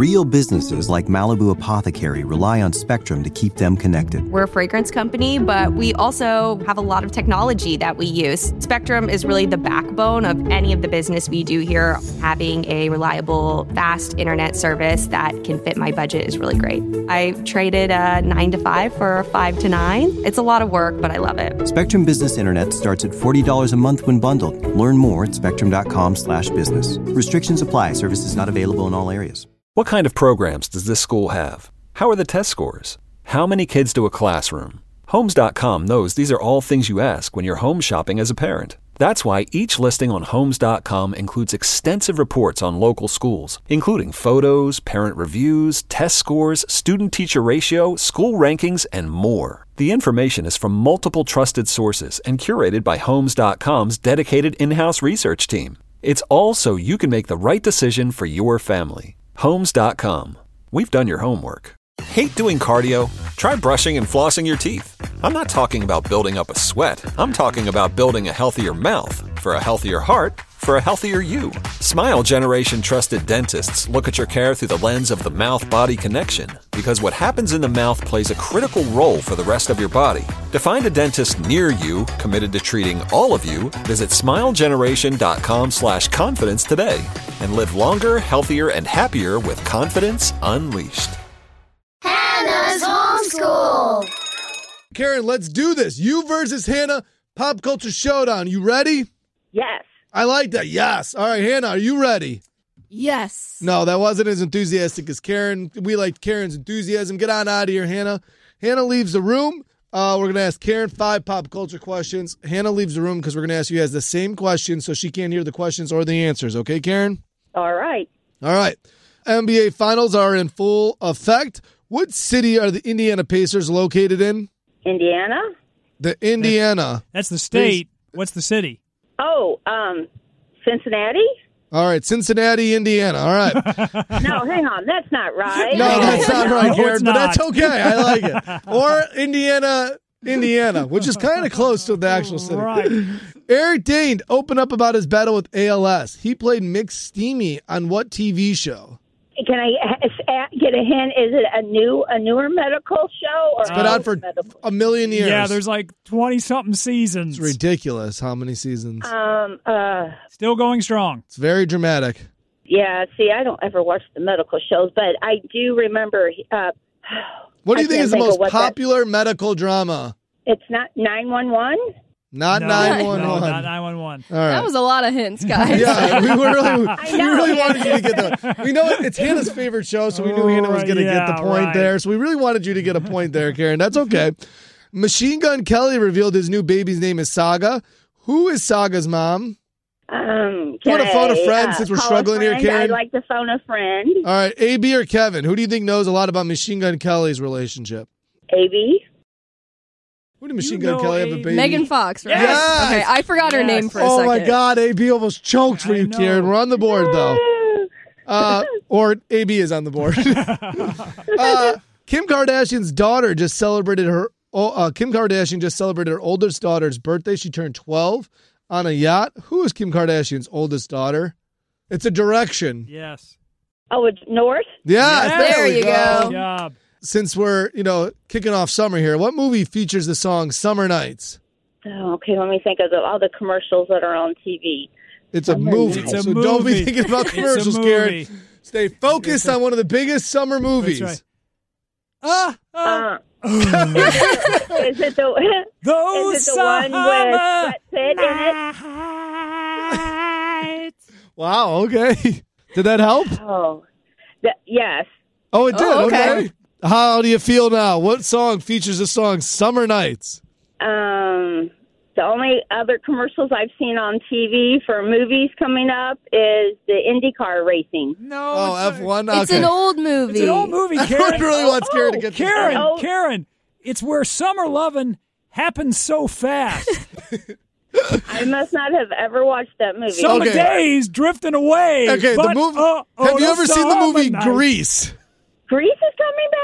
Real businesses like Malibu Apothecary rely on Spectrum to keep them connected. We're a fragrance company, but we also have a lot of technology that we use. Spectrum is really the backbone of any of the business we do here. Having a reliable, fast internet service that can fit my budget is really great. I traded a 9 to 5 for a 5 to 9. It's a lot of work, but I love it. Spectrum Business Internet starts at $40 a month when bundled. Learn more at spectrum.com/business. Restrictions apply. Services not available in all areas. What kind of programs does this school have? How are the test scores? How many kids do a classroom? Homes.com knows these are all things you ask when you're home shopping as a parent. That's why each listing on Homes.com includes extensive reports on local schools, including photos, parent reviews, test scores, student-teacher ratio, school rankings, and more. The information is from multiple trusted sources and curated by Homes.com's dedicated in-house research team. It's all so you can make the right decision for your family. Homes.com. We've done your homework. Hate doing cardio? Try brushing and flossing your teeth. I'm not talking about building up a sweat. I'm talking about building a healthier mouth for a healthier heart for a healthier you. Smile Generation trusted dentists look at your care through the lens of the mouth-body connection, because what happens in the mouth plays a critical role for the rest of your body. To find a dentist near you committed to treating all of you, visit smilegeneration.com/confidence today and live longer, healthier, and happier with confidence unleashed. Hannah's Homeschool. Karen, let's do this. You versus Hannah, Pop Culture Showdown. You ready? Yes. I like that. Yes. All right, Hannah, are you ready? Yes. No, that wasn't as enthusiastic as Karen. We liked Karen's enthusiasm. Get on out of here, Hannah. Hannah leaves the room. We're going to ask Karen 5 pop culture questions. Hannah leaves the room because we're going to ask you guys the same questions so she can't hear the questions or the answers. Okay, Karen? All right. All right. NBA Finals are in full effect. What city are the Indiana Pacers located in? Indiana? The Indiana. That's the state. What's the city? Oh, Cincinnati? All right, Cincinnati, Indiana. All right. No, hang on. That's not right. No, that's not right, No, Karen, it's but not. that's okay. I like it. Or Indiana, which is kind of close to the actual city. Right. Eric Dane opened up about his battle with ALS. He played Mick Steamy on what TV show? Can I get a hint? Is it a newer medical show? Or It's been on for a million years. Yeah, there's like 20-something seasons. It's ridiculous how many seasons. Still going strong. It's very dramatic. Yeah, see, I don't ever watch the medical shows, but I do remember. What do you think is the most popular? popular medical drama? It's not 911? Not No, 911. No, not 911. All right. That was a lot of hints, guys. Yeah, we really know. wanted you to get that. We know it's Hannah's favorite show, so we knew Hannah was going to get the point there. So we really wanted you to get a point there, Karen. That's okay. Machine Gun Kelly revealed his new baby's name is Saga. Who is Saga's mom? Can You want to phone a friend I, since we're call a struggling here, friend? Karen? I'd like to phone a friend. All right, AB or Kevin? Who do you think knows a lot about Machine Gun Kelly's relationship? AB? Who did Machine Gun Kelly have a baby? Megan Fox, right? Yes. Okay, I forgot her name for a second. Oh, my God. AB almost choked for I you, know. Karen. We're on the board, though. Or AB is on the board. Kim Kardashian's daughter just celebrated her. Kim Kardashian just celebrated her oldest daughter's birthday. She turned 12 on a yacht. Who is Kim Kardashian's oldest daughter? It's a direction. Yes. Oh, it's North? Yeah, Yes. There you go. Good job. Since we're, kicking off summer here, what movie features the song Summer Nights? Oh, okay, let me think of all the commercials that are on TV. It's a movie. It's a so don't be movie. thinking about It's a commercials, movie. Karen. Stay focused on one of the biggest summer movies. That's right. Is it the Those is it the one with Brad Pitt in it? Wow, okay. Did that help? Oh, yes. Oh, it did. Oh, okay. okay. How do you feel now? What song features the song Summer Nights? The only other commercials I've seen on TV for movies coming up is the IndyCar racing. No. Oh, it's F1? It's an old movie. It's an old movie, Everyone Karen. really wants Karen to get this Karen, right. Karen, it's where summer loving happens so fast. I must not have ever watched that movie. Summer Okay. days drifting away. Okay, but, the movie. oh, have you the ever seen the summer movie night. Grease? Grease is coming back?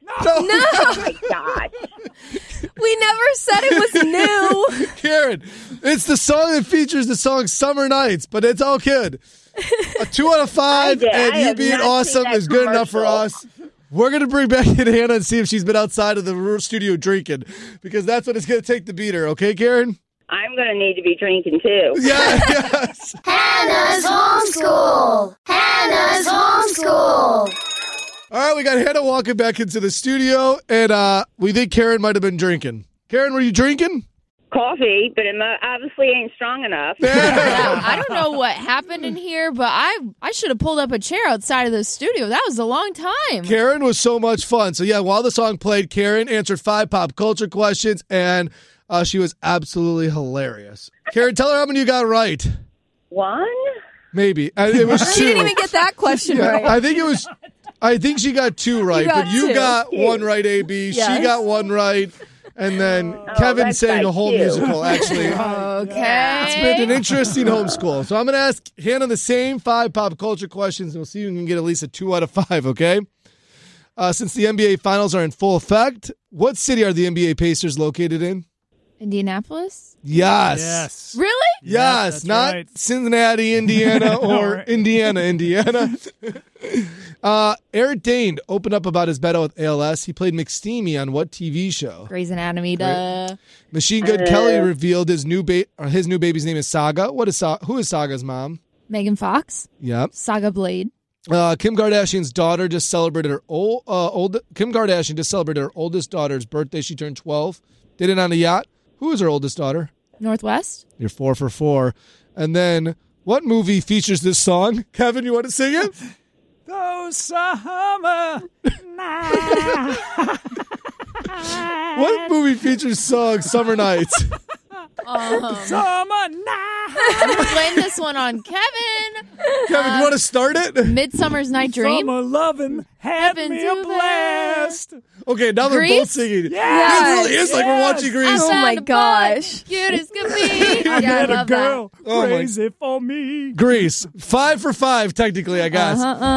No. Oh my God. We never said it was new. Karen, it's the song that features the song Summer Nights, but it's all good. A 2 out of 5, and you being awesome is good enough for us. We're going to bring back in Hannah and see if she's been outside of the studio drinking, because that's what it's going to take to beat her. Okay, Karen? I'm going to need to be drinking too. Yes. Hannah's homeschool. Hannah's homeschool. All right, we got Hannah walking back into the studio, and we think Karen might have been drinking. Karen, were you drinking? Coffee, but it obviously ain't strong enough. I don't know what happened in here, but I should have pulled up a chair outside of the studio. That was a long time. Karen was so much fun. So, yeah, while the song played, Karen answered 5 pop culture questions, and she was absolutely hilarious. Karen, tell her how many you got right. 1? Maybe. It was 2. She didn't even get that question right. I think she got 2 right, but you 2. got 1 right, AB. Yes. She got 1 right. And then Kevin sang a whole musical, actually. Okay. It's been an interesting homeschool. So I'm going to ask Hannah the same 5 pop culture questions, and we'll see if we can get at least a 2 out of 5, okay? Since the NBA Finals are in full effect, what city are the NBA Pacers located in? Indianapolis? Yes. Really? Yes, that's not right. Cincinnati, Indiana, or Indiana. Eric Dane opened up about his battle with ALS. He played McSteamy on what TV show? Grey's Anatomy, duh. Machine Gun Kelly revealed his new baby's name is Saga. Who is Saga's mom? Megan Fox? Yep. Saga Blade. Kim Kardashian's daughter just celebrated her Kim Kardashian just celebrated her oldest daughter's birthday. She turned 12. Did it on a yacht. Who is her oldest daughter? Northwest? You're 4 for 4. And then, what movie features this song? Kevin, you want to sing it? Those summer nights. What movie features song Summer Nights? Summer nights. I'm going to blame this one on Kevin. Kevin, you want to start it? Midsummer's Night Dream. Summer loving, having me a blast. Okay, now they're both Grease? singing. Yes. It really is like we're watching Grease. Oh my Found a gosh. Cute as could be. I Yeah, I met a love girl Oh, my- crazy for me. Grease. 5 for 5, technically, I guess.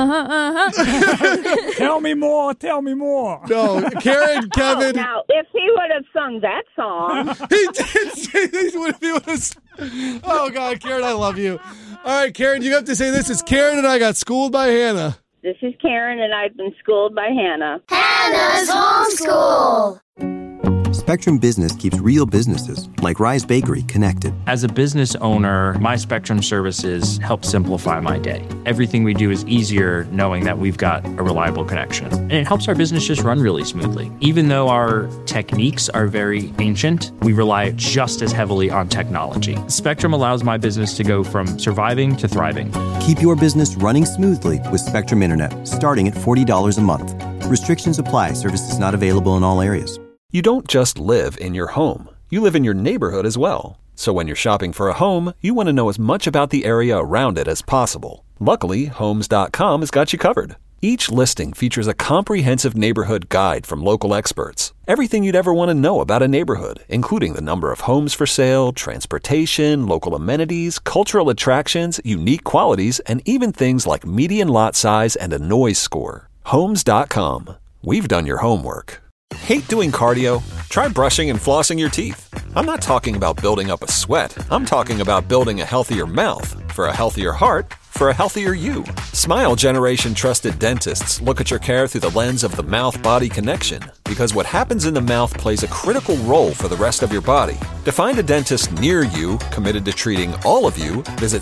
Tell me more, tell me more. No, Karen, Kevin. Now, if he would have sung that song, He did say this would be Oh, God, Karen, I love you. All right, Karen, you have to say this. It's Karen and I got schooled by Hannah. this is Karen, and I've been schooled by Hannah. Hannah's homeschool. Spectrum Business keeps real businesses, like Rise Bakery, connected. As a business owner, my Spectrum services help simplify my day. Everything we do is easier knowing that we've got a reliable connection. And it helps our business just run really smoothly. Even though our techniques are very ancient, we rely just as heavily on technology. Spectrum allows my business to go from surviving to thriving. Keep your business running smoothly with Spectrum Internet, starting at $40 a month. Restrictions apply. Services not available in all areas. You don't just live in your home. You live in your neighborhood as well. So when you're shopping for a home, you want to know as much about the area around it as possible. Luckily, Homes.com has got you covered. Each listing features a comprehensive neighborhood guide from local experts. Everything you'd ever want to know about a neighborhood, including the number of homes for sale, transportation, local amenities, cultural attractions, unique qualities, and even things like median lot size and a noise score. Homes.com. We've done your homework. Hate doing cardio? Try brushing and flossing your teeth. I'm not talking about building up a sweat. I'm talking about building a healthier mouth. For a healthier heart, for a healthier you. Smile Generation trusted dentists look at your care through the lens of the mouth-body connection, because what happens in the mouth plays a critical role for the rest of your body. To find a dentist near you committed to treating all of you, visit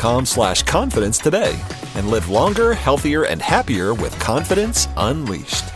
smilegeneration.com/confidence today and live longer, healthier, and happier with confidence unleashed.